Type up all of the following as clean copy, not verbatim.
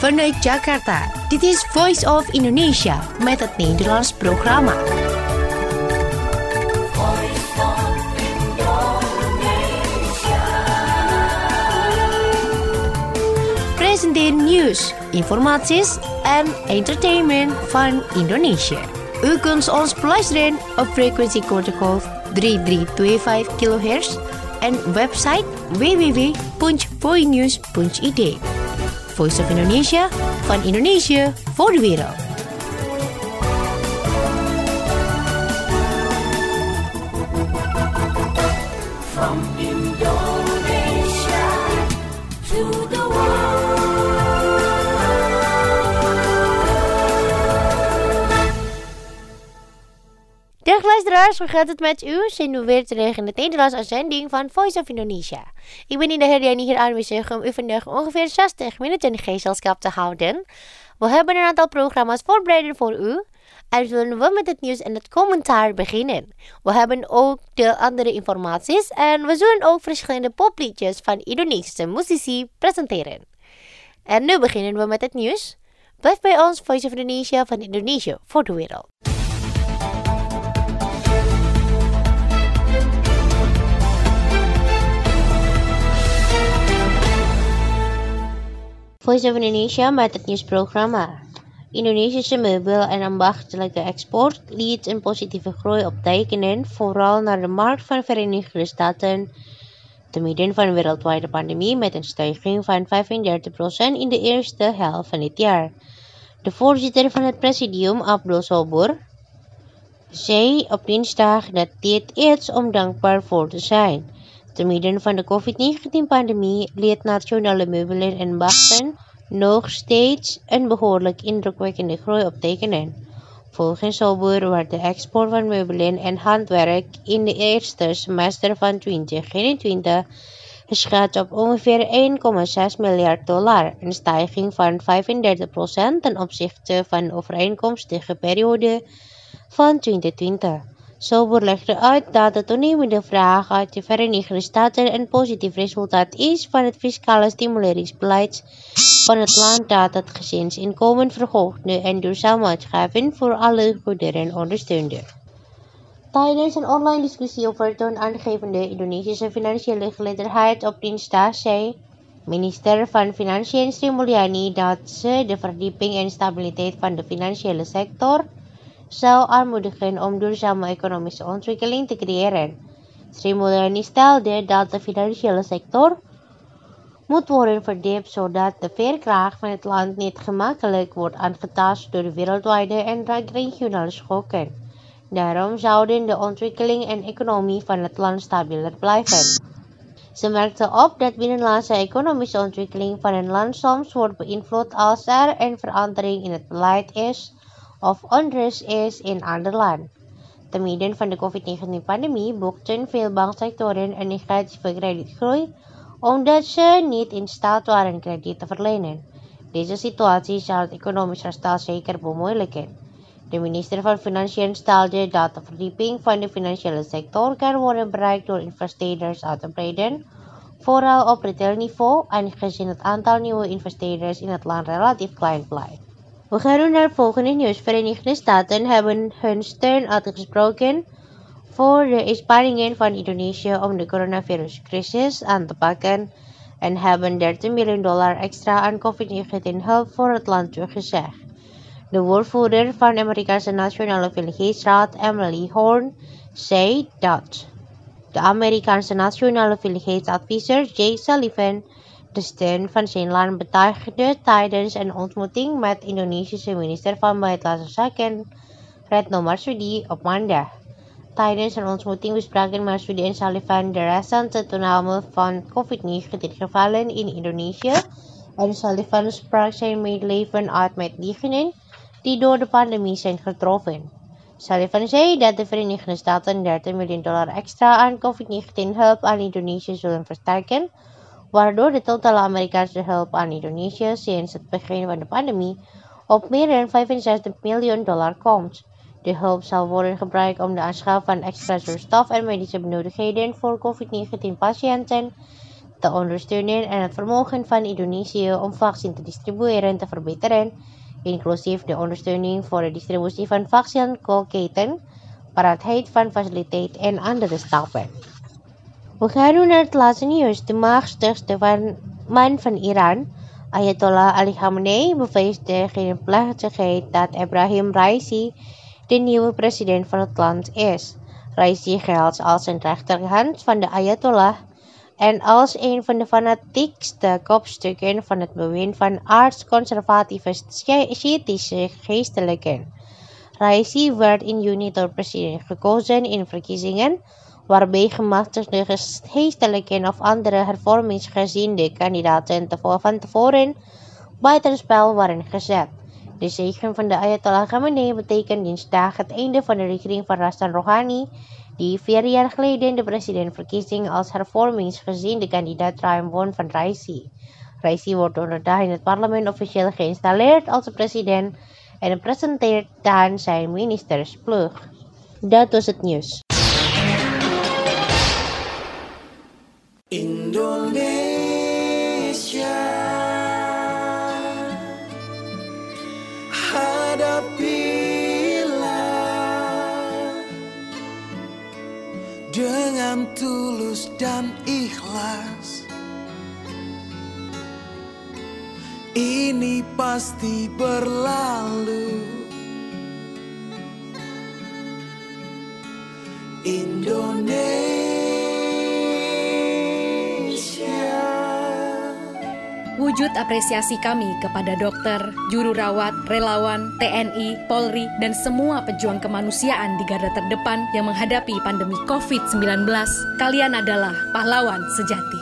vanuit Jakarta. Dit is Voice of Indonesia met het Nederlands programma. Presenteer nieuws, informaties en entertainment van Indonesië. U kunt ons beluisteren op frequentie kortegolf 3325 kHz en website www.voinews.id. Voice of Indonesia, van Indonesië voor de wereld. From Indonesia to the world. Dag luisteraars, hoe gaat het met u? Zijn we weer terug in de Nederlandse uitzending van Voice of Indonesia. Ik ben Indah Herdiani hier aanwezig om u vandaag ongeveer 60 minuten gezelschap te houden. We hebben een aantal programma's voorbereid voor u. En zullen we met het nieuws en het commentaar beginnen. We hebben ook de andere informaties en we zullen ook verschillende popliedjes van Indonesische muzici presenteren. En nu beginnen we met het nieuws. Blijf bij ons, Voice of Indonesia van Indonesië voor de wereld. Voice of Indonesia met het nieuwsprogramma. Indonesische meubel- en ambachtelijke export liet een positieve groei optekenen, vooral naar de markt van Verenigde Staten, te midden van een wereldwijde pandemie met een stijging van 35% in de eerste helft van dit jaar. De voorzitter van het presidium, Abdul Sobur, zei op dinsdag dat dit iets om dankbaar voor te zijn. Te midden van de COVID-19-pandemie liet nationale meubelen en ambachten nog steeds een behoorlijk indrukwekkende groei optekenen. Volgens Sobur werd de export van meubelen en handwerk in de eerste semester van 2021 geschat op ongeveer $1,6 miljard, een stijging van 35% ten opzichte van de overeenkomstige periode van 2020. Sobur legde uit dat de toenemende vraag uit de Verenigde Staten een positief resultaat is van het fiscale stimuleringsbeleid van het land dat het gezinsinkomen verhoogde en duurzame uitgaven voor alle goederen ondersteunde. Tijdens een online discussie over toonaangevende Indonesische financiële geletterdheid op dinsdag zei minister van Financiën Sri Mulyani dat ze de verdieping en stabiliteit van de financiële sector zou aanmoedigen om duurzame economische ontwikkeling te creëren. Sri Mulyani stelde dat de financiële sector moet worden verdiept zodat de veerkracht van het land niet gemakkelijk wordt aangetast door de wereldwijde en regionale schokken. Daarom zouden de ontwikkeling en economie van het land stabieler blijven. Ze merkte op dat binnenlandse economische ontwikkeling van een land soms wordt beïnvloed als er een verandering in het beleid is of onrust is in ander land. Te midden van de COVID-19-pandemie boekten veel banksectoren een negatieve kredietgroei omdat ze niet in staat waren krediet te verlenen. Deze situatie zal het economisch herstel zeker bemoeilijken. De minister van Financiën stelde dat de verdieping van de financiële sector kan worden bereikt door investeerders uit te breiden, vooral op retailniveau, aangezien het aantal nieuwe investeerders in het land relatief klein blijft. We gaan nu naar het volgende nieuws. Verenigde Staten hebben hun steun uitgesproken voor de inspanningen van Indonesië om de coronaviruscrisis aan te pakken en hebben $13 miljoen extra aan COVID-19 hulp voor het land toegezegd. De woordvoerder van de Amerikaanse Nationale Veiligheidsraad, Emily Horn, zei dat de Amerikaanse Nationale Veiligheidsadviseur Jake Sullivan de steun van zijn land betuigde tijdens een ontmoeting met Indonesische minister van Buitenlandse Zaken Retno Marsudi op maandag. Tijdens een ontmoeting bespraken Marsudi en Sullivan de recente toename van COVID-19 gevallen in Indonesië en Sullivan sprak zijn medeleven uit met diegenen die door de pandemie zijn getroffen. Sullivan zei dat de Verenigde Staten $13 miljoen extra aan COVID-19 hulp aan Indonesië zullen versterken, waardoor de totale Amerikaanse hulp aan Indonesië sinds het begin van de pandemie op meer dan $65 miljoen komt. De hulp zal worden gebruikt om de aanschaf van extra zuurstof en medische benodigdheden voor COVID-19-patiënten de ondersteuning en het vermogen van Indonesië om vaksin te distribueren te verbeteren, inclusief de ondersteuning voor de distributie van vaksinkoolketen, paraatheid van faciliteit en andere stappen. We gaan nu naar het laatste nieuws. De machtigste man van Iran, Ayatollah Ali Khamenei, bevestigt in plechtigheid dat Ebrahim Raisi de nieuwe president van het land is. Raisi geldt als een rechterhand van de Ayatollah en als een van de fanatiekste kopstukken van het bewind van aardsconservatieve Sjiitische geestelijken. Raisi werd in juni tot president gekozen in verkiezingen waarbij gemachtigde geestelijken of andere hervormingsgezinde kandidaten van tevoren buitenspel waren gezet. De zege van de Ayatollah Khamenei betekent dinsdag het einde van de regering van Hassan Rouhani, die 4 jaar geleden de presidentverkiezing als hervormingsgezinde kandidaat ruim won van Raisi. Raisi wordt donderdag in het parlement officieel geïnstalleerd als president en presenteert dan zijn ministersploeg. Dat was het nieuws. Indonesia, hadapilah dengan tulus dan ikhlas. Ini pasti berlalu. Indonesia. Wujud apresiasi kami kepada dokter, juru rawat, relawan, TNI, Polri, dan semua pejuang kemanusiaan di garda terdepan yang menghadapi pandemi COVID-19. Kalian adalah pahlawan sejati.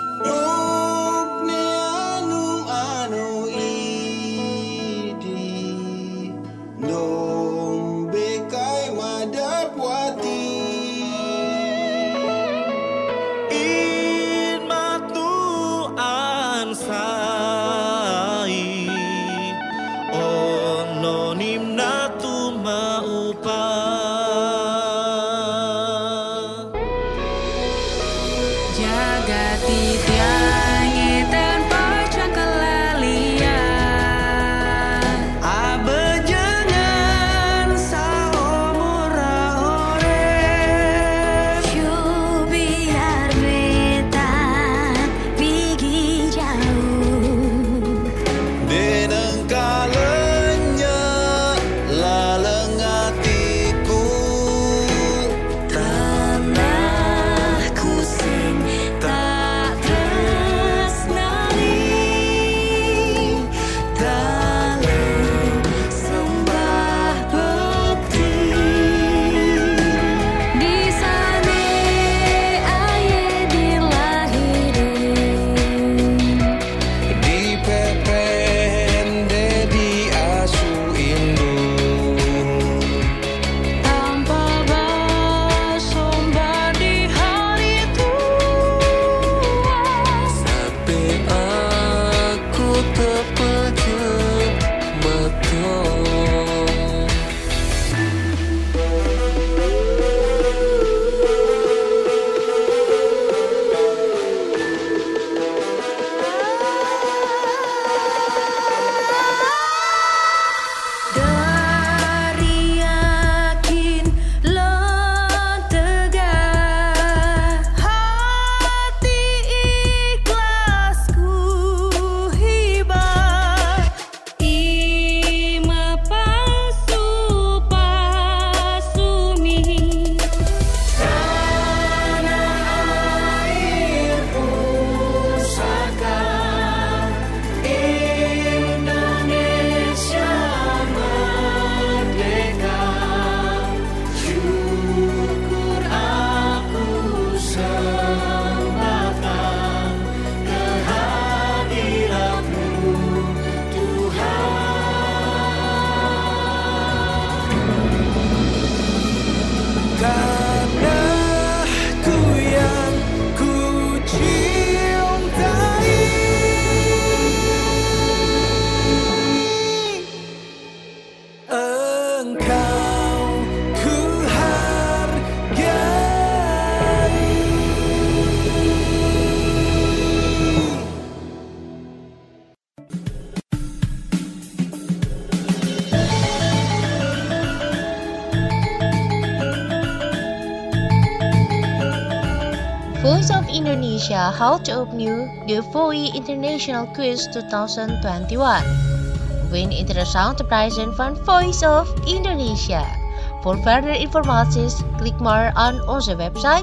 Voice of Indonesia houdt opnieuw de VOI International Quiz 2021. Win interessante prijzen van Voice of Indonesia. Voor verdere informaties klik maar aan onze website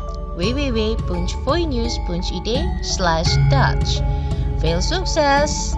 www.voinews.id/Dutch. Veel succes!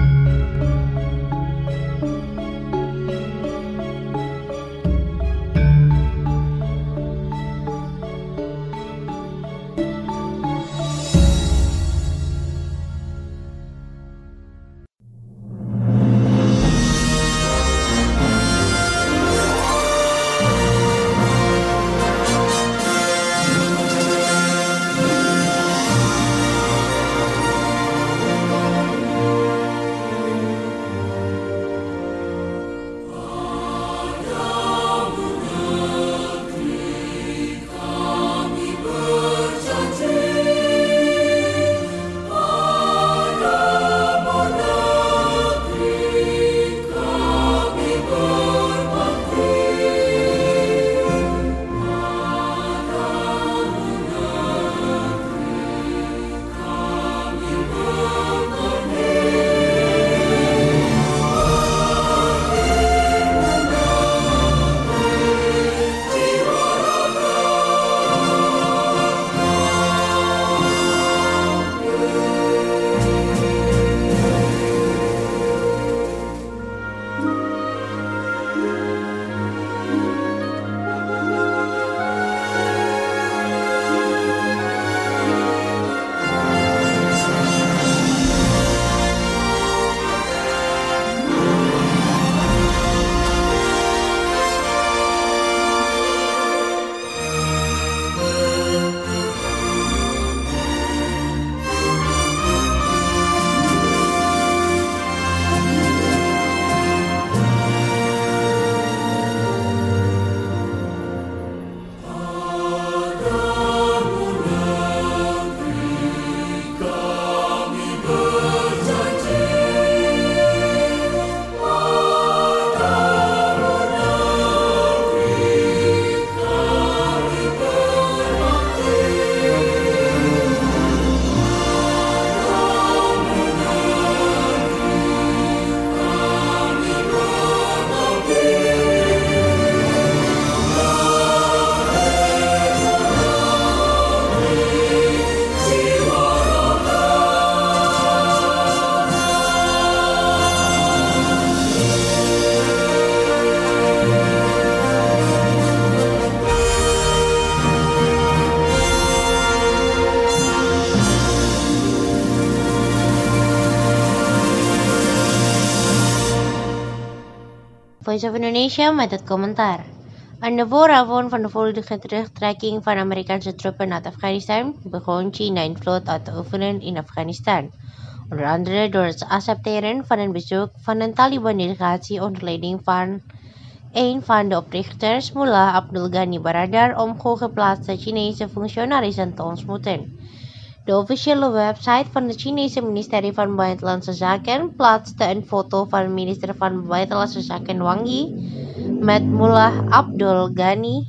Voice of Indonesia met het commentaar. Aan de vooravond van de volledige terugtrekking van Amerikaanse troepen uit Afghanistan begon China een vloot uit te oefenen in Afghanistan. Onder andere door het accepteren van een bezoek van een Taliban-delegatie onder leiding van een van de oprichters, Mullah Abdul Ghani Baradar, om hooggeplaatste Chinese functionarissen te ontmoeten. De officiële website van het Chinese ministerie van Buitenlandse Zaken plaatste een foto van minister van Buitenlandse Zaken Wang Yi met Mullah Abdul Ghani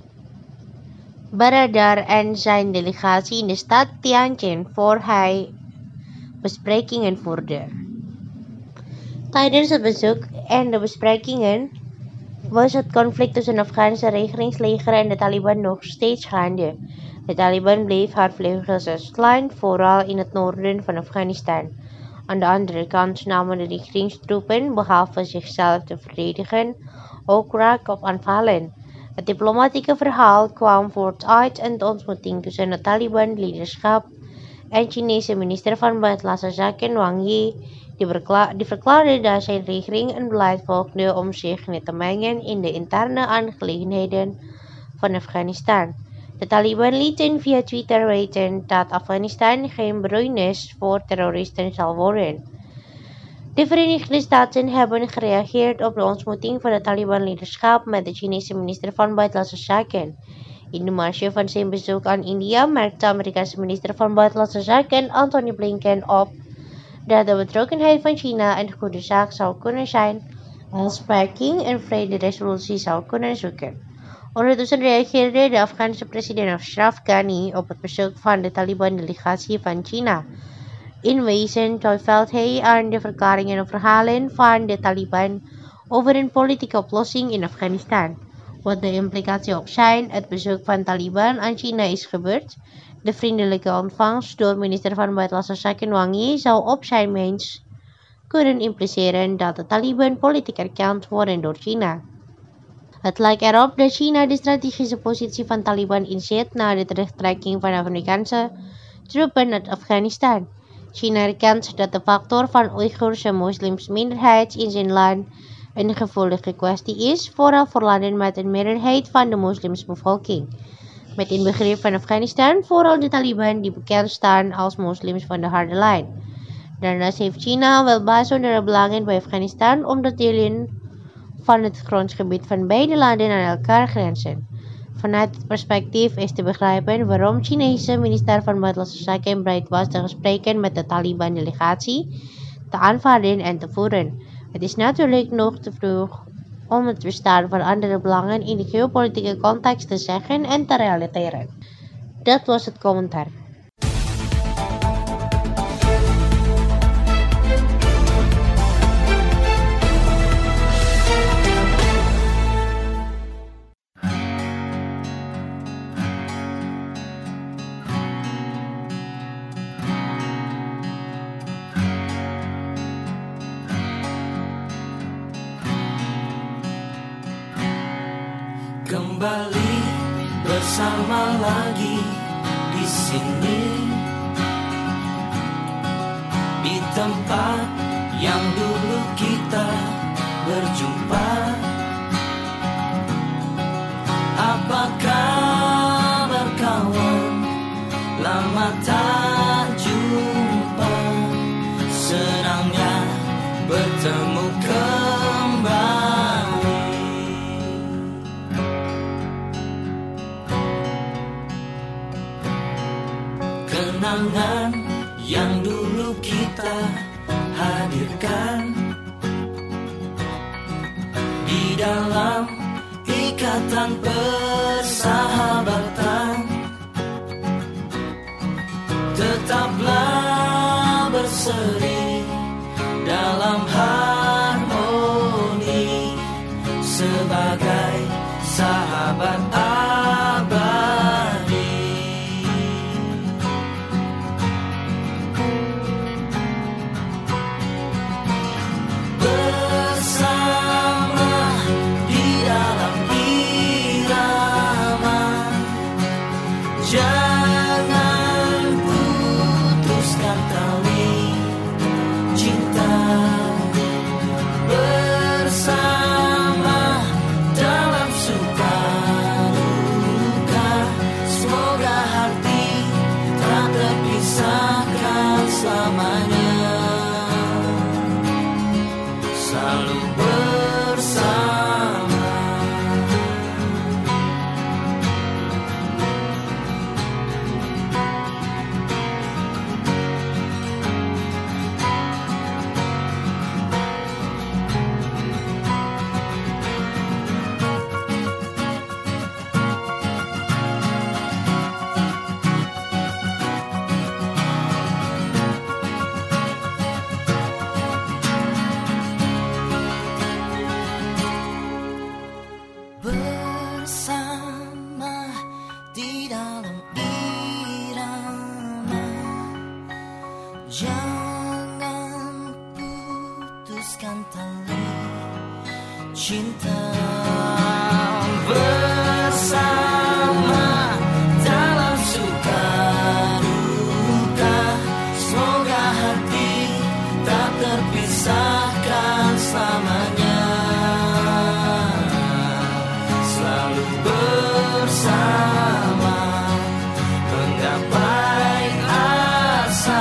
Baradar en zijn delegatie in de stad Tianjin voor hij besprekingen voerde. Tijdens het bezoek en de besprekingen was het conflict tussen het Afghaanse regeringsleger en de Taliban nog steeds gaande. De Taliban bleef haar vleugels uitslaan, vooral in het noorden van Afghanistan. Aan de andere kant namen de regeringstroepen, behalve zichzelf te verdedigen, ook wraak op aanvallen. Het diplomatieke verhaal kwam voort uit een ontmoeting tussen het Taliban-leiderschap en Chinese minister van Buitenlandse Zaken Wang Yi, die verklaarde dat zijn regering een beleid volgde om zich niet te mengen in de interne aangelegenheden van Afghanistan. De Taliban lieten via Twitter weten dat Afghanistan geen broeinis voor terroristen zal worden. De Verenigde Staten hebben gereageerd op de ontmoeting van het Taliban-leiderschap met de Chinese minister van Buitenlandse Zaken. In de marge van zijn bezoek aan India merkte de Amerikaanse minister van Buitenlandse Zaken Antony Blinken op dat de betrokkenheid van China een goede zaak zou kunnen zijn als Peking een vrede-resolutie zou kunnen zoeken. Ondertussen reageerde de Afghaanse president Ashraf Ghani op het bezoek van de Taliban-delegatie van China. In wezen twijfelt hij aan de verklaringen en verhalen van de Taliban over een politieke oplossing in Afghanistan. Wat de implicatie ook zijn, het bezoek van Taliban aan China is gebeurd. De vriendelijke ontvangst door minister van Buitenlandse Zaken Wang Yi zou op zijn minst kunnen impliceren dat de Taliban politiek erkend worden door China. Het lijkt erop dat China de strategische positie van Taliban inzet na de terugtrekking van Amerikaanse troepen uit Afghanistan. China erkent dat de factor van Oeigoerse moslimsminderheid in zijn land een gevoelige kwestie is, vooral voor landen met een meerderheid van de moslimsbevolking. Met inbegrip van Afghanistan vooral de Taliban die bekend staan als moslims van de harde lijn. Daarnaast heeft China wel bijzondere belangen bij Afghanistan omdat delen van het grondgebied van beide landen aan elkaar grenzen. Vanuit dit perspectief is te begrijpen waarom Chinese minister van Buitenlandse Zaken bereid was de gesprekken met de Taliban-delegatie te aanvaarden en te voeren. Het is natuurlijk nog te vroeg om het bestaan van andere belangen in de geopolitieke context te zeggen en te realiseren. Dat was het commentaar. Kembali bersama lagi di sini, di tempat yang dulu kita berjumpa. Apa kabar kawan? Lama tak jumpa. Senangnya bertemu kembali. Kenangan yang dulu kita hadirkan di dalam ikatan persahabatan. Tetaplah berseri dalam harmoni sebagai sahabat abadi. Jangan putuskan tali cinta, bersama dalam suka duka. Semoga hati tak terpisahkan selamanya, selalu bersama. Bersama di dalam irama, jangan putuskan tali cinta. Bersama dalam suka duka. Semoga hati tak terpisahkan selamanya, bersama menggapai asa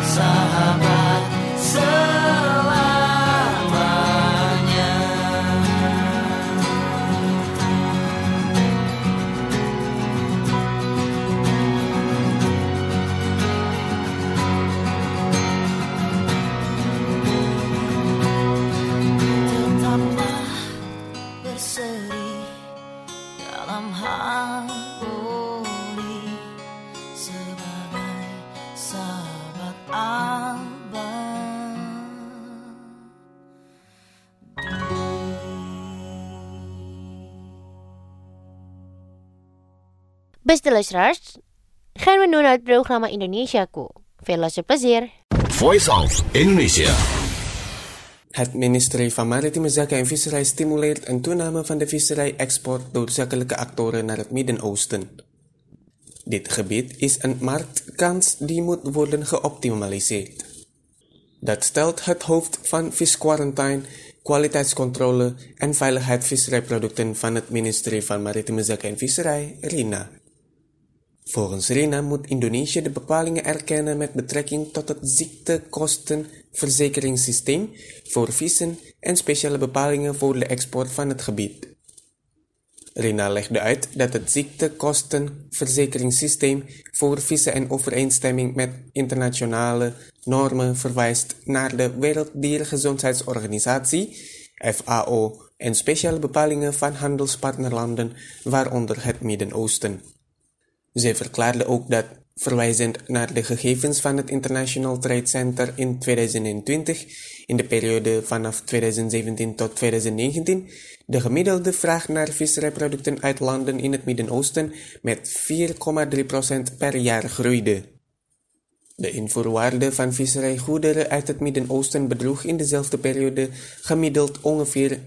sahabat selamanya. Napoli sebagai sahabat abang. Beste luisteraars, gaan we nu naar het programma Indonesiaku. Veel luisterplezier. Voice of Indonesia. Het ministerie van Maritieme Zaken en Visserij stimuleert een toename van de visserij-export door zakelijke actoren naar het Midden-Oosten. Dit gebied is een marktkans die moet worden geoptimaliseerd. Dat stelt het hoofd van Visquarantaine, kwaliteitscontrole en veiligheid visserijproducten van het ministerie van Maritieme Zaken en Visserij, RINA. Volgens RINA moet Indonesië de bepalingen erkennen met betrekking tot het ziektekostenverzekeringssysteem voor vissen en speciale bepalingen voor de export van het gebied. RINA legde uit dat het ziektekostenverzekeringssysteem voor vissen in overeenstemming met internationale normen verwijst naar de Werelddiergezondheidsorganisatie, FAO, en speciale bepalingen van handelspartnerlanden, waaronder het Midden-Oosten. Zij verklaarde ook dat, verwijzend naar de gegevens van het International Trade Center in 2020, in de periode vanaf 2017 tot 2019, de gemiddelde vraag naar visserijproducten uit landen in het Midden-Oosten met 4,3% per jaar groeide. De invoerwaarde van visserijgoederen uit het Midden-Oosten bedroeg in dezelfde periode gemiddeld ongeveer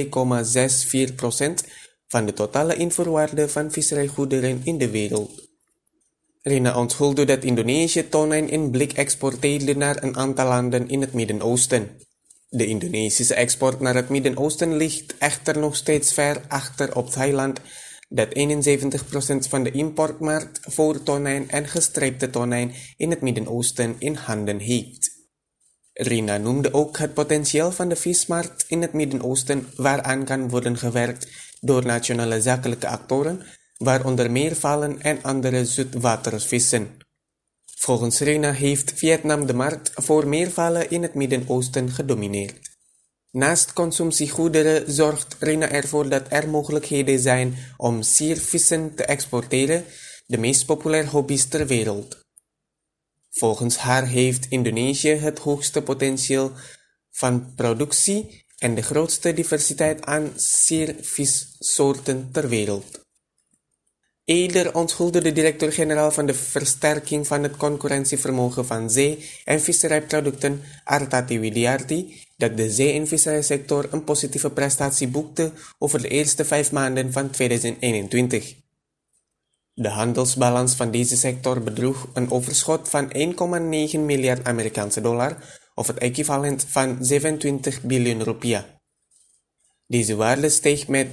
2,64% van de totale invoerwaarde van visserijgoederen in de wereld. RINA onthulde dat Indonesië tonijn en blik exporteerde naar een aantal landen in het Midden-Oosten. De Indonesische export naar het Midden-Oosten ligt echter nog steeds ver achter op Thailand, dat 71% van de importmarkt voor tonijn en gestreepte tonijn in het Midden-Oosten in handen heeft. RINA noemde ook het potentieel van de vismarkt in het Midden-Oosten waaraan kan worden gewerkt door nationale zakelijke actoren, waaronder meervallen en andere zoetwatervissen. Volgens RINA heeft Vietnam de markt voor meervallen in het Midden-Oosten gedomineerd. Naast consumptiegoederen zorgt RINA ervoor dat er mogelijkheden zijn om siervissen te exporteren, de meest populaire hobby's ter wereld. Volgens haar heeft Indonesië het hoogste potentieel van productie en de grootste diversiteit aan siervissoorten ter wereld. Eerder onthulde de directeur-generaal van de versterking van het concurrentievermogen van zee- en visserijproducten, Artati Widiarti, dat de zee- en visserijsector een positieve prestatie boekte over de eerste 5 maanden van 2021. De handelsbalans van deze sector bedroeg een overschot van 1,9 miljard Amerikaanse dollar, of het equivalent van 27 biljoen rupiah. Deze waarde steeg met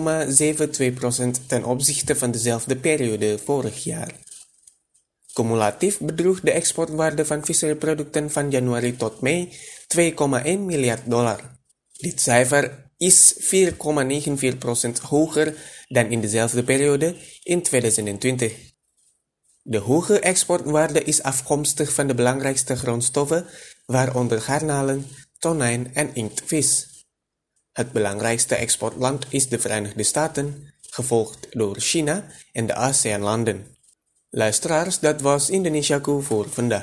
3,72% ten opzichte van dezelfde periode vorig jaar. Cumulatief bedroeg de exportwaarde van visserijproducten van januari tot mei 2,1 miljard dollar. Dit cijfer is 4,94% hoger dan in dezelfde periode in 2020. De hoge exportwaarde is afkomstig van de belangrijkste grondstoffen, waaronder garnalen, tonijn en inktvis. Het belangrijkste exportland is de Verenigde Staten, gevolgd door China en de ASEAN-landen. Luisteraars, dat was Indonesiaku voor vandaag.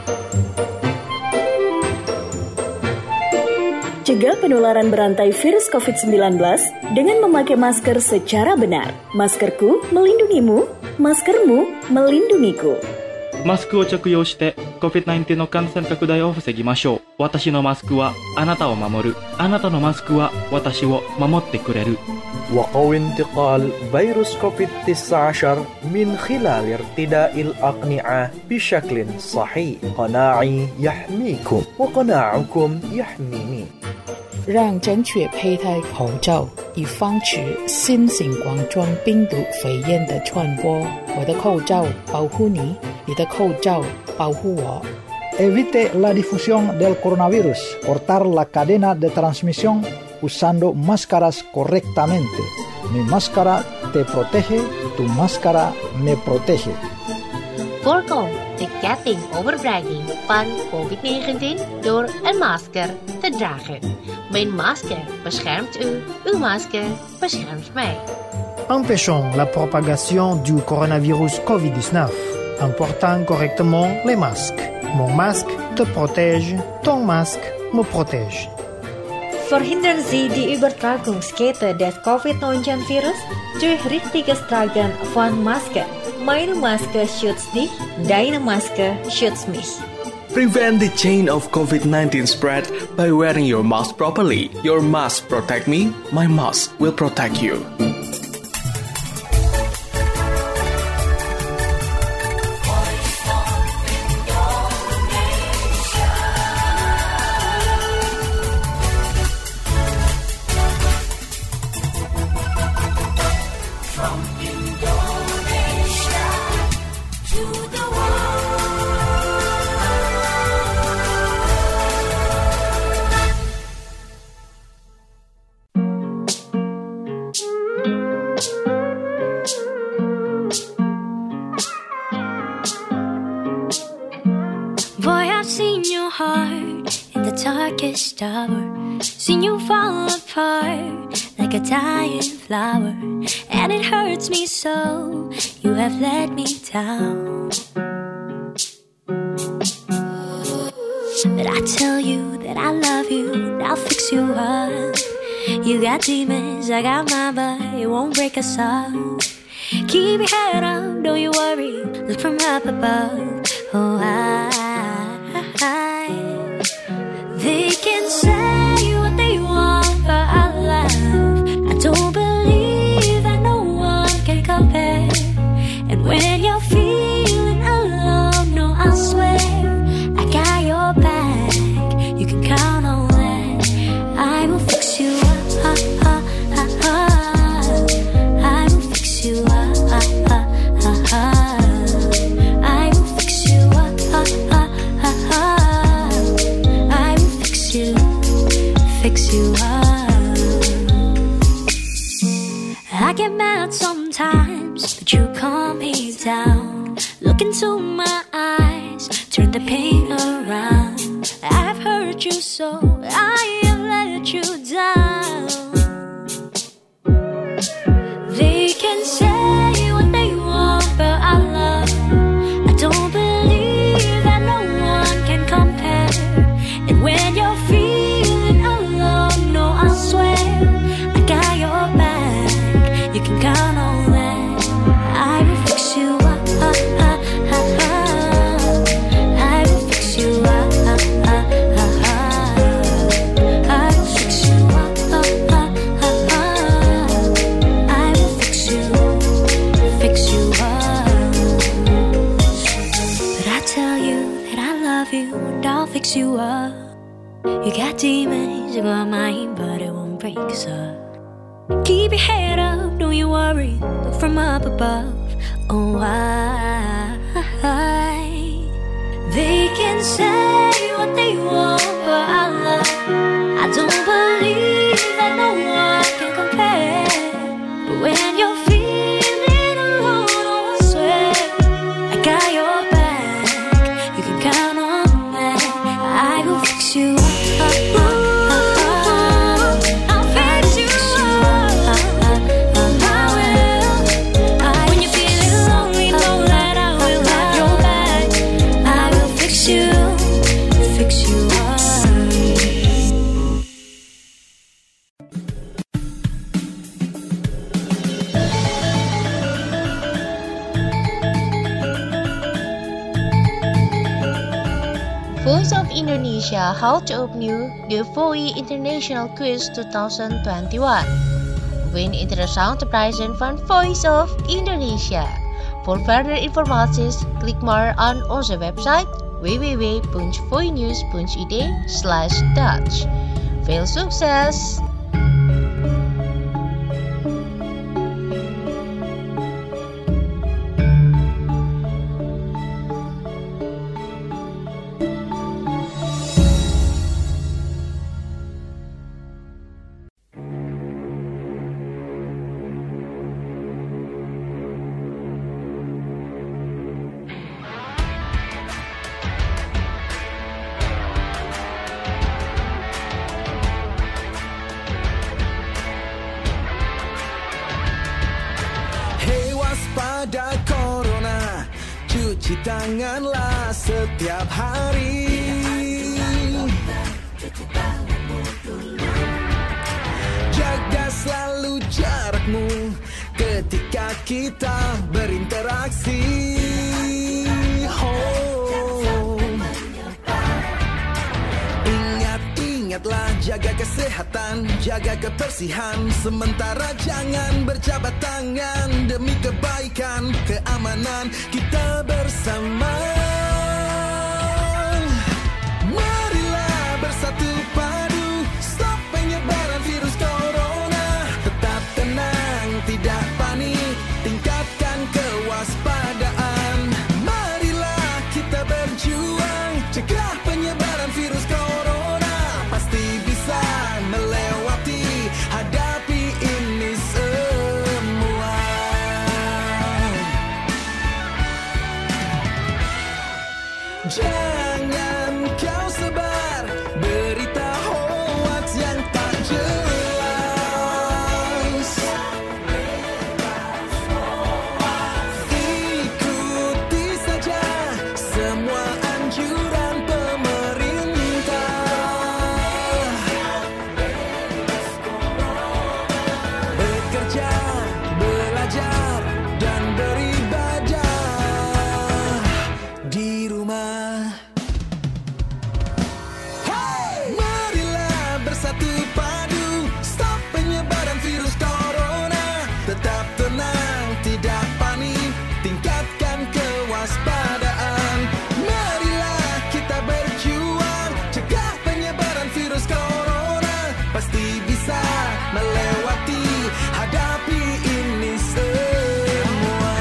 Cegah penularan berantai virus COVID-19 dengan memakai masker secara benar. Maskerku melindungimu, maskermu melindungiku. マスクを着用して COVID-19 の感染拡大を防ぎましょう。私のマスクはあなたを守る。あなたのマスクは私を守ってくれる。 وقو انتقال فيروس كوفيد-19 من خلال ارتداء الأقنعة بشكل صحيح. قناعي يحميكم وقناعكم يحميني. 让正确佩戴口罩，以防止新型冠状病毒肺炎的传播。我的口罩保护你，你的口罩保护我。 Evite la difusión del coronavirus. Cortar la cadena de transmisión usando máscaras correctamente. Mi máscara te protege, tu máscara me protege. Voorkom de kettingoverbrenging van COVID-19 door een masker te dragen. Mijn masker beschermt u, uw masker beschermt mij. empêchant la propagation du coronavirus COVID-19 en portant correctement les masques. Mon masque te protège, ton masque me protège. Verhindern Sie die Übertragungskette des Covid-19-Virus durch richtiges Tragen von Maske. Meine Maske schützt dich, deine Maske schützt mich. Prevent the chain of COVID-19 spread by wearing your mask properly. Your mask protect me, my mask will protect you. Tower, seen you fall apart like a dying flower, and it hurts me so. You have let me down, but I tell you that I love you, and I'll fix you up. You got demons, I got mine, but it won't break us up. Keep your head up, don't you worry. Look from up above. Oh, they can say what they want, but I love. I don't believe that no one can compare. And when you're feeling alone, no, I swear I got your back. You can count on that. I will fix you up. I will fix you up. I will fix you up. Fix you up. I get mad sometimes, but you calm me down. Look into my eyes, turn the pain around. I've hurt you so, I have let you down. They can say what they want, but I love. I don't believe that no one can compare. And when you're feeling alone, no, I swear I got your back. You can count on that. I will fix you up. I will fix you up. I will fix you up. I will fix you up. But I tell you that I love you and I'll fix you up. You got demons, you got mine, but it won't break us up. Keep your head up, don't you worry. Look from up above. Oh, they can say what they want, but I love. I don't believe that no one can compare. But when you're feeling alone, I swear I got your back. You can count on that. I will fix you up. Voice of Indonesia held to opnieuw de VOI International Quiz 2021. Win interessante prijzen van Voice of Indonesia. Voor verdere informaties, klik maar aan onze website www.voinews.id/Dutch. Veel succes! cuci tanganlah setiap hari. Jaga selalu jarakmu ketika kita berinteraksi. Ingatlah jaga kesehatan, jaga kebersihan. Sementara jangan berjabat tangan demi kebaikan, keamanan kita bersama. Marilah bersatu padu, stop penyebaran virus corona. Tetap tenang, tidak panik, tingkatkan kewaspadaan. Marilah kita berjuang, cegah penyebaran virus corona. Pasti bisa melewati, hadapi ini semua. Jangan kau sebar berita hoax yang tak jelas. Ikuti saja semua anjuran pemerintah. Bekerja, belajar, dan beribadah di rumah. Hey! Marilah bersatu padu, stop penyebaran virus corona. Tetap tenang, tidak panik, tingkatkan kewaspadaan. Marilah kita berjuang, cegah penyebaran virus corona. Pasti bisa melewati, hadapi ini semua.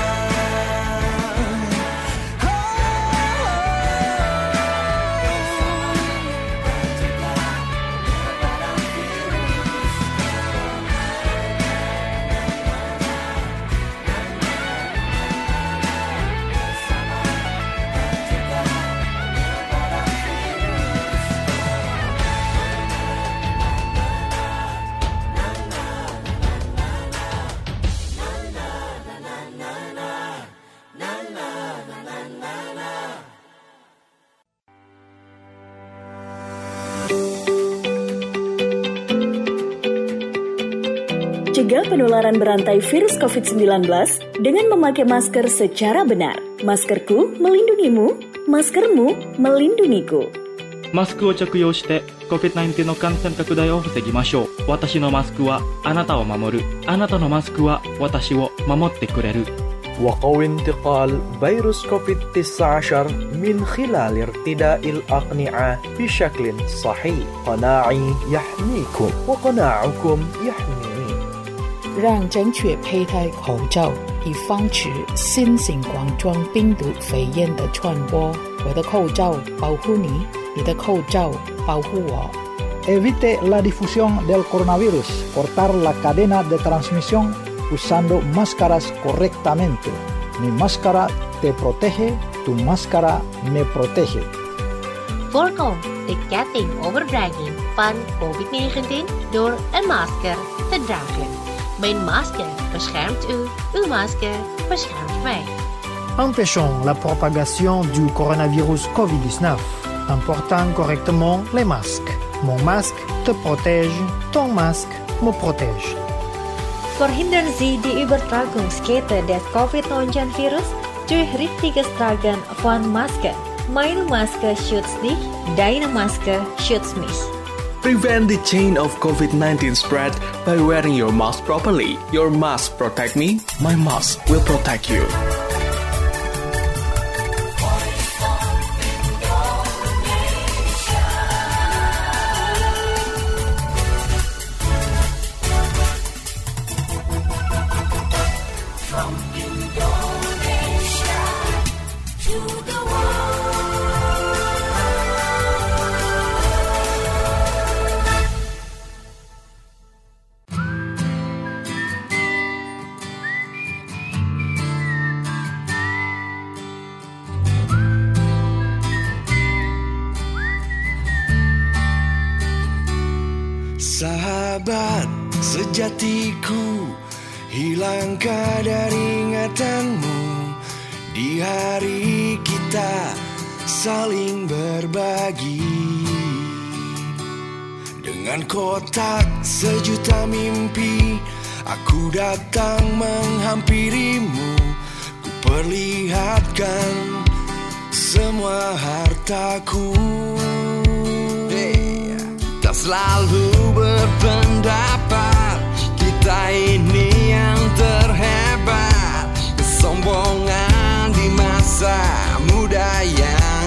Cegah penularan berantai virus COVID-19 dengan memakai masker secara benar. Maskerku melindungimu, maskermu melindungiku. マスクを着用して COVID-19 の感染拡大を防ぎましょう。私のマスクはあなたを守る。あなたのマスクは私を守ってくれる。 وقوي انتقال فيروس كوفيد-19 من خلال ارتداء الأقنعة بشكل صحيح. قناعي يحميكم وقناعكم يحميني. 让正确佩戴口罩，以防止新型冠状病毒肺炎的传播。我的口罩保护你，你的口罩保护我。 Evite la difusión del coronavirus. Cortar la cadena de transmisión usando máscaras correctamente. Mi máscara te protege, tu máscara me protege. Voorkom de ketting overdraging van COVID-19 door een masker te dragen. Mijn masker beschermt u, uw masker beschermt mij. Empêchons la propagation du coronavirus COVID-19 en portant correctement les masques. Mon masque te protège, ton masque me protège. Verhindern Sie die Übertragungskette des Covid-19-Virus durch richtiges Tragen von Masken. Meine Maske schützt dich, deine Maske schützt mich. Prevent the chain of COVID-19 spread by wearing your mask properly. Your mask protect me, my mask will protect you. From Indonesia to the Sahabat sejatiku, hilang kadar ingatanmu di hari saling berbagi. Dengan kotak sejuta mimpi, aku datang menghampirimu. Ku perlihatkan semua hartaku. Tak selalu berpendapat kita ini yang terhebat. Kesombongan di masa muda yang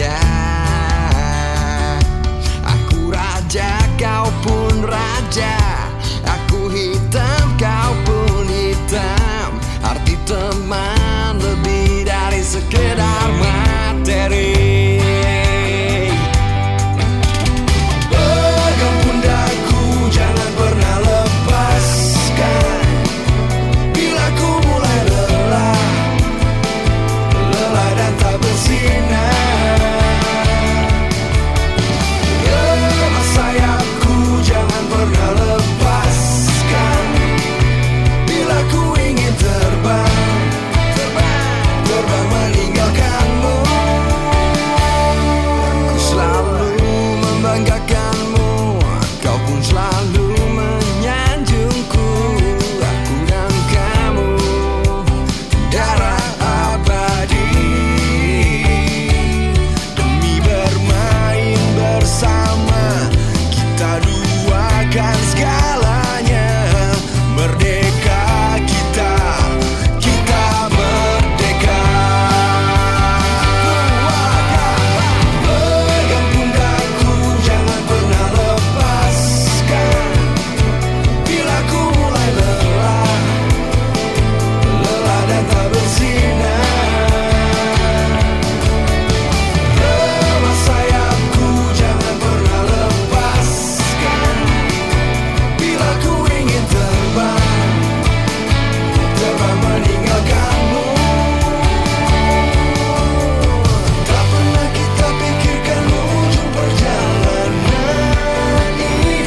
indah. Aku raja, kau pun raja. Aku hitam, kau pun hitam. Arti teman lebih dari sekedar materi. Pegang pundakku, jangan pernah lepaskan. Bila ku mulai lelah, lelah dan tak bersinar. Lemas sayapku, jangan pernah lepaskan. Bila ku ingin terbang, terbang meninggalkanmu. Aku selalu membanggakanmu, kau pun selalu menyanjungku. Aku dan kamu darah abadi. Demi bermain bersama, kita duakan segalanya. Merdeka kita merdeka. Pegang pundakku, jangan pernah lepaskan. Bila ku mulai lelah, lelah dan tak bersinar. Lemas sayapku, jangan pernah lepaskan. Bila ku ingin terbang, terbang meninggalkanmu. Tak pernah kita pikirkan ujung perjalanan ini.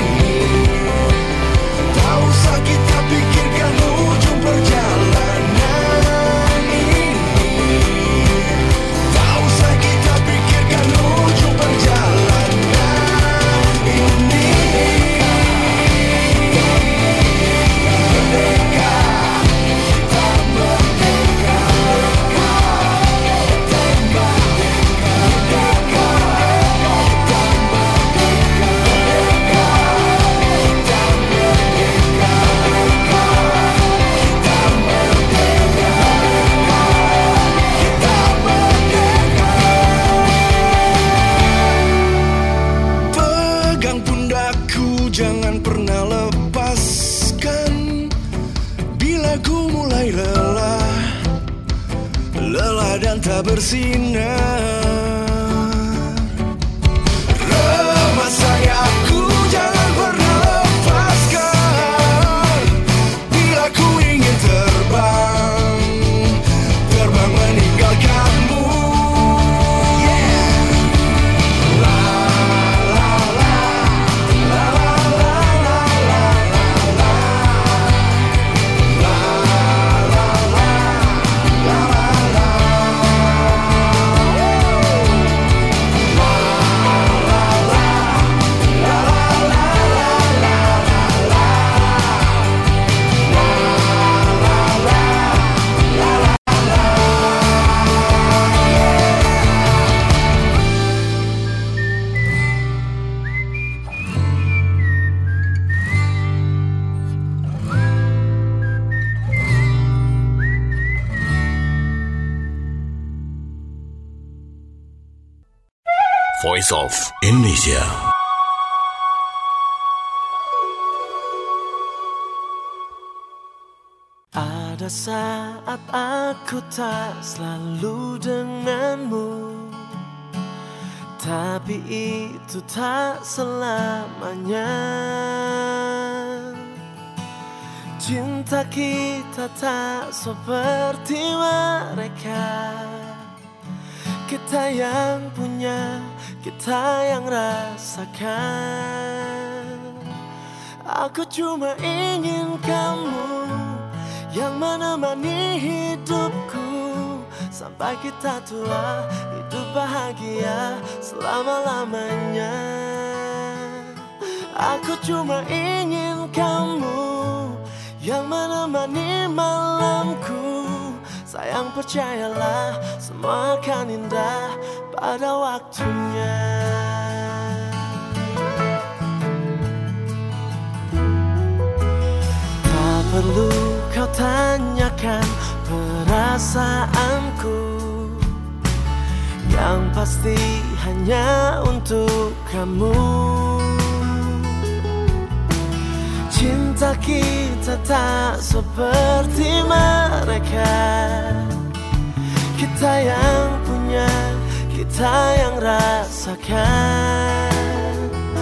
Tak usah kita pikirkan ujung perjalanan ini. Tak usah kita pikirkan ujung perjalanan ini. Merdeka, kita merdeka. Pegang pundakku, jangan pernah lepaskan. Bila ku mulai lelah, lelah dan tak bersinar. Remas sayapku, jangan pernah lepaskan. Bila ku ingin terbang, terbang meninggalkanmu. Voice of Indonesia. Ada saat aku tak selalu denganmu, tapi itu tak selamanya. Cinta kita tak seperti mereka. Kita yang punya, kita yang rasakan. Aku cuma ingin kamu yang menemani hidupku sampai sampai kita tua, hidup bahagia selama-lamanya. Aku cuma ingin kamu yang menemani malamku. Sayang percayalah, semua akan indah pada waktunya. Tak perlu kau tanyakan perasaanku, yang pasti hanya untuk kamu. Cinta kita tak seperti mereka, kita yang punya, kita yang rasakan.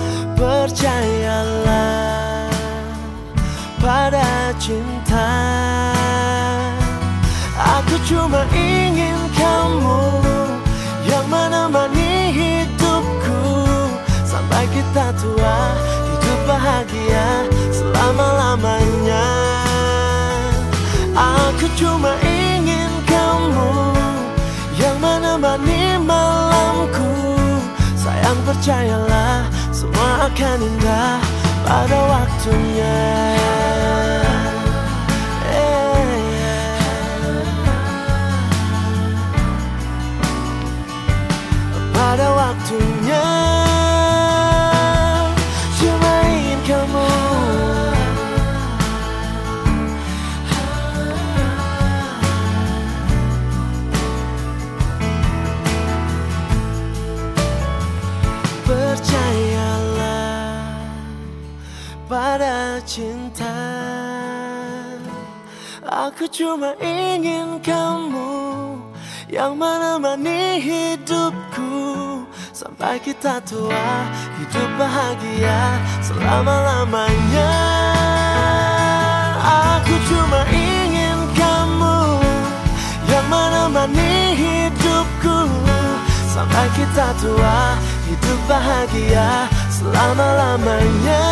Percayalah pada cinta. Aku cuma ingin kamu yang menemani hidupku sampai kita tua, hidup bahagia selama-lamanya. Aku cuma ingin kamu yang menemani malamku. Sayang percayalah, semua akan indah pada waktunya. Pada waktunya. Cuma ingin kamu. Percayalah pada cinta. Aku cuma ingin kamu yang menemani hidupku sampai kita tua, hidup bahagia selama-lamanya. Aku cuma ingin kamu yang menemani hidupku sampai kita tua, hidup bahagia selama-lamanya.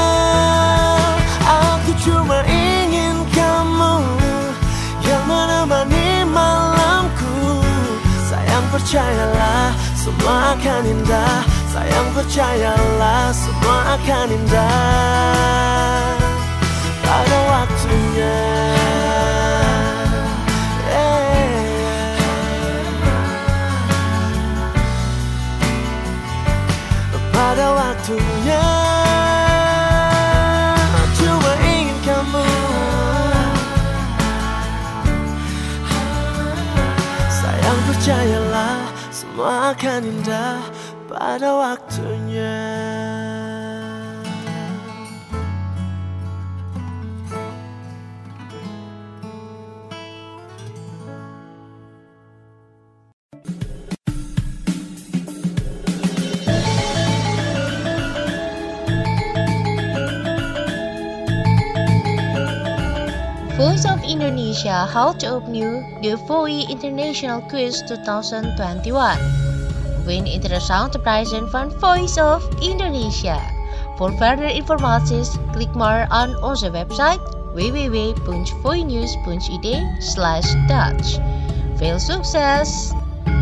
Aku cuma ingin kamu yang menemani malamku. Sayang percayalah, semua akan indah. Sayang percayalah, semua akan indah pada waktunya. Pada waktunya. Cuma ingin kamu. Sayang percayalah, semua akan indah pada waktunya. Voice of Indonesia held to opnieuw de VOI International Quiz 2021. Win interessante prijzen van Voice of Indonesia. Voor verdere informaties klik maar aan onze website www.voinews.id/Dutch. Veel succes!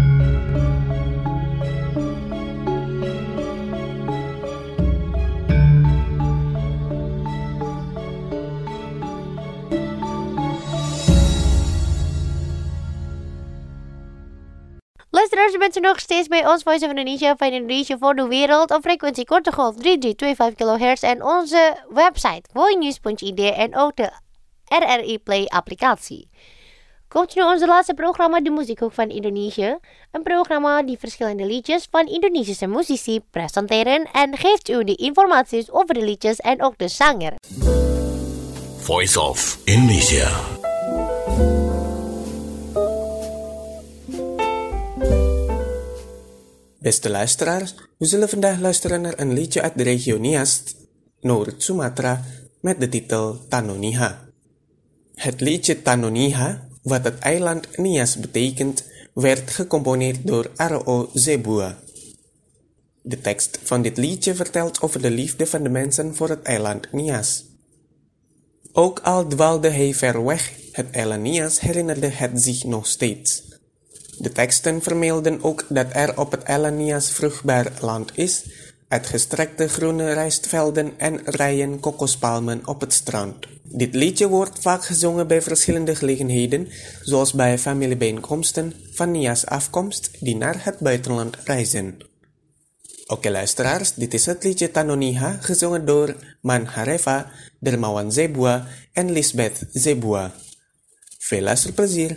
Luisteraars, u bent er nog steeds bij ons Voice of Indonesia van Indonesia voor de wereld op frequentie korte golf 3325 kHz en onze website voinews.id en ook de RRI Play applicatie. Komt nu onze laatste programma, de Muziekhoek van Indonesië. Een programma die verschillende liedjes van Indonesische muzici presenteren en geeft u de informaties over de liedjes en ook de zanger. Voice of Indonesia. Beste luisteraars, we zullen vandaag luisteren naar een liedje uit de regio Nias, Noord-Sumatra, met de titel Tanoniha. Het liedje Tanoniha, wat het eiland Nias betekent, werd gecomponeerd door R.O. Zebua. De tekst van dit liedje vertelt over de liefde van de mensen voor het eiland Nias. Ook al dwaalde hij ver weg, het eiland Nias herinnerde het zich nog steeds. De teksten vermelden ook dat er op het Elanias vruchtbaar land is, uitgestrekte groene rijstvelden en rijen kokospalmen op het strand. Dit liedje wordt vaak gezongen bij verschillende gelegenheden, zoals bij familiebijeenkomsten van Nias afkomst die naar het buitenland reizen. Oké luisteraars, dit is het liedje Tanoniha, gezongen door Man Hareva, Dermawan Zebua en Lisbeth Zebua. Veel luisterplezier!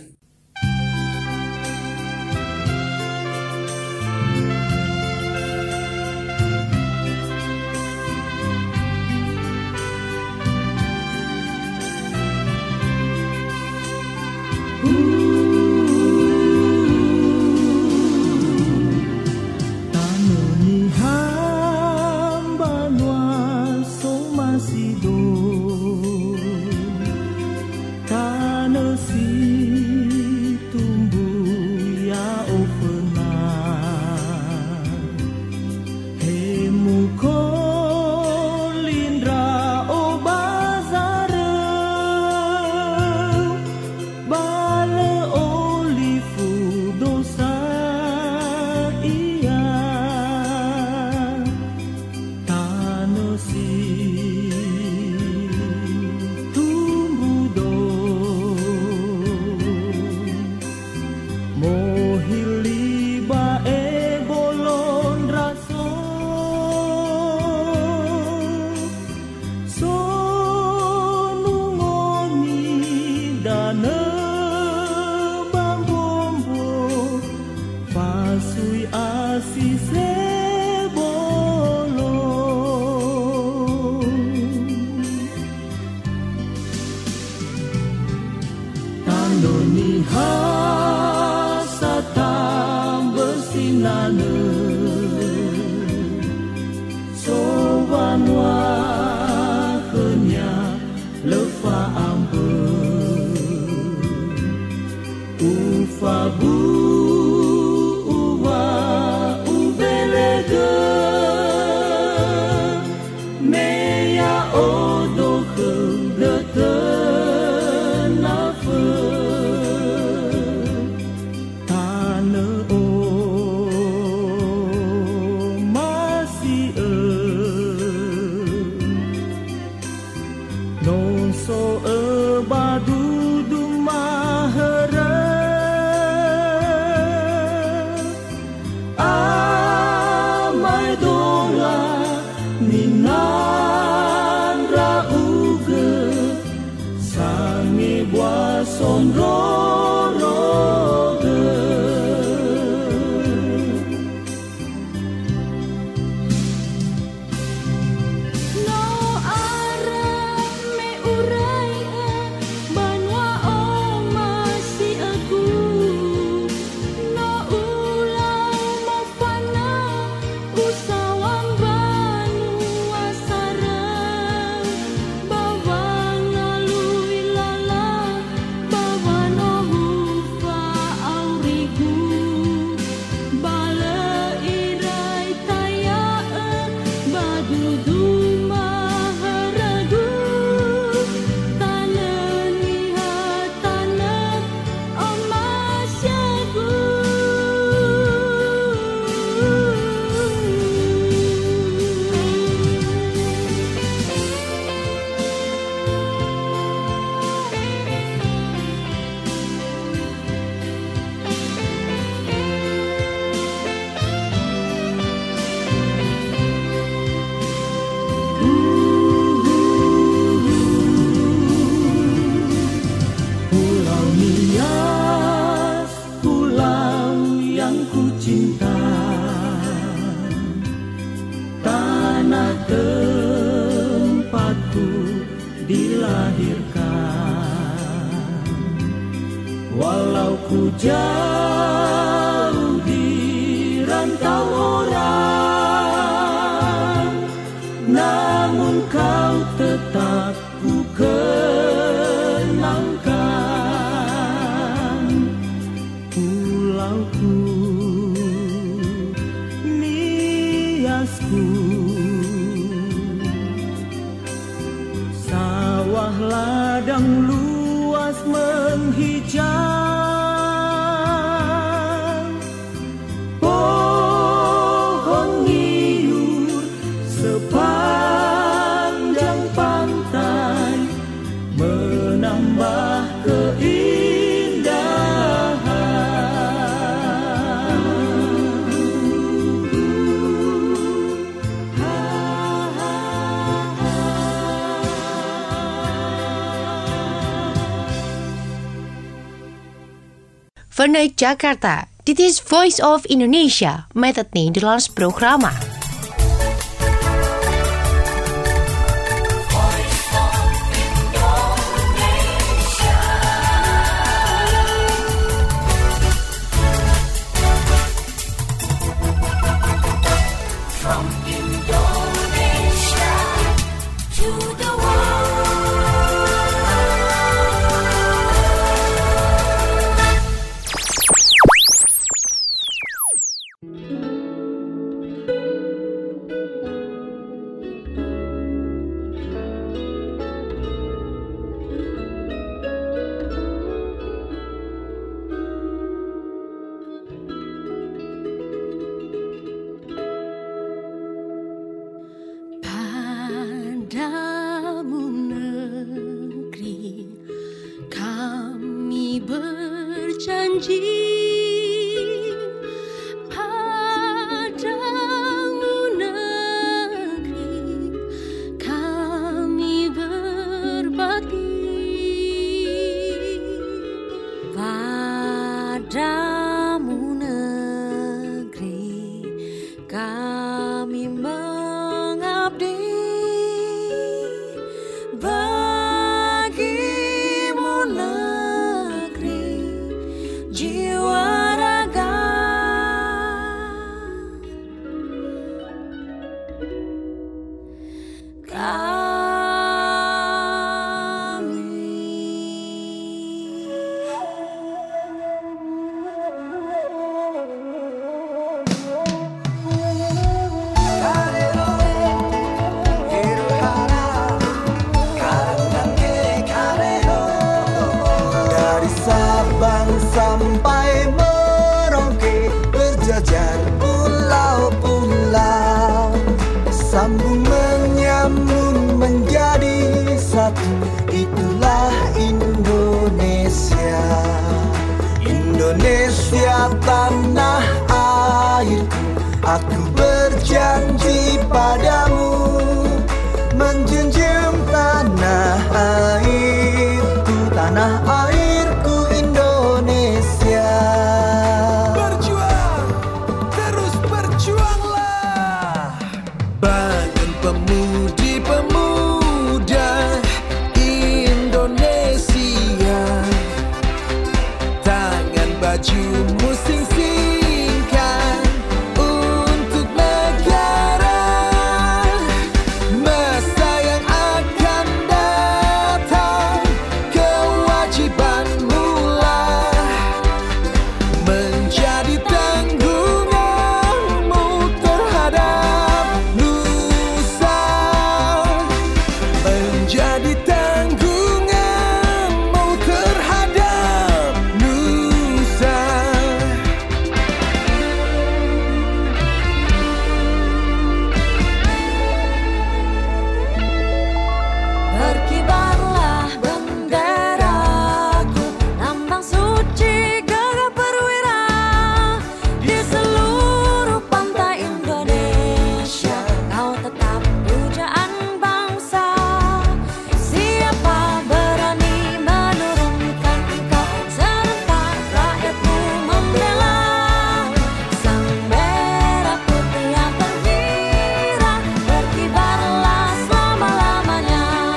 Walau ku jauh di rantau orang, namun kau tetap ku kenangkan. Pulauku, Niasku, sawah ladang luas menghijau, Vanuit Jakarta, dit is Voice of Indonesia met het Nederlands programma. Indonesia tanah airku, aku berjanji padamu menjunjung tanah airku Indonesia. Berjuang, terus berjuanglah. Bangun pemudi-pemuda Indonesia, tangan bajumu sing-singkan untuk negara. Masa yang akan datang, kewajibanmu lah menjadi tanggunganmu terhadap nusa, menjadi tanggunganmu terhadap nusa. Berkibarlah benderaku, lambang suci gagah perwira di seluruh pantai Indonesia. Kau tetap pujaan bangsa. Siapa berani menurunkan engkau, serentak rakyatmu membela sang merah putih yang terkirat, berkibarlah selama-lamanya.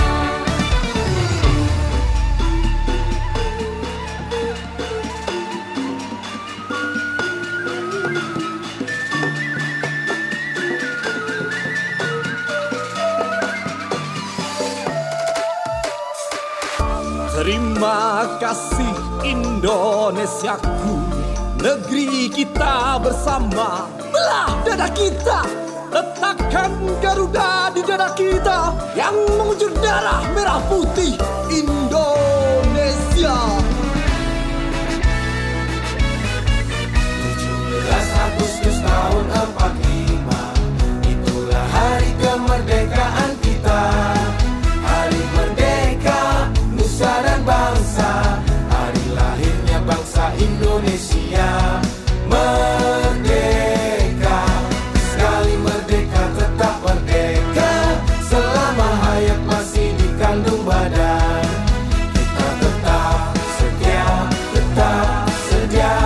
Terima kasih Indonesiaku, negeri kita bersama. Belah dada kita, letakkan Garuda di dada kita yang mengucur darah merah putih Indonesia. 17 Agustus tahun 45, itulah hari kemerdekaan kita. Hari merdeka nusa dan bangsa, hari lahirnya bangsa Indonesia. Merdeka, sekali merdeka tetap merdeka. Selama hayat masih dikandung badan, kita tetap setia, tetap sedia.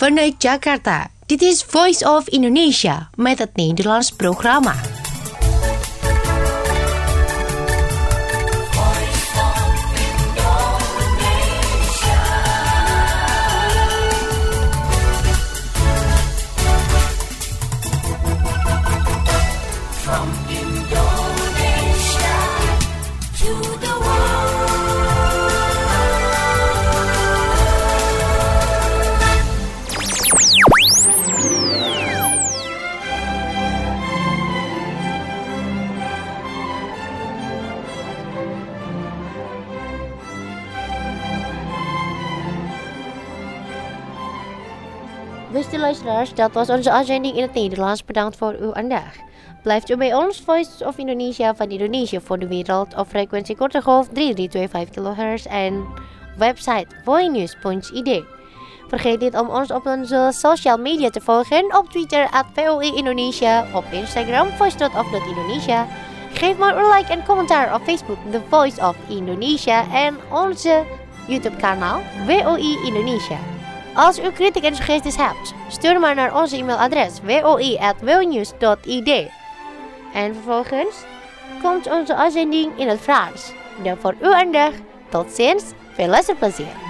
Vanuit Jakarta, dit is Voice of Indonesia met het Nederlands programma. Beste luisteraars, dat was onze uitzending in het Nederlands. Bedankt voor uw aandacht. Blijft u bij ons, Voice of Indonesia van Indonesië voor de wereld op frequentie korte golf 3325 kHz en website voinews.id. Vergeet niet om ons op onze social media te volgen op Twitter @VOE Indonesia, op Instagram voice.of.indonesia. Geef maar een like en commentaar op Facebook The Voice of Indonesia en onze YouTube kanaal WOI Indonesia. Als u kritiek en suggesties hebt, stuur maar naar onze e-mailadres woi@vonews.id. En vervolgens komt onze uitzending in het Frans. Voor uw aandacht, tot ziens, veel luisterplezier.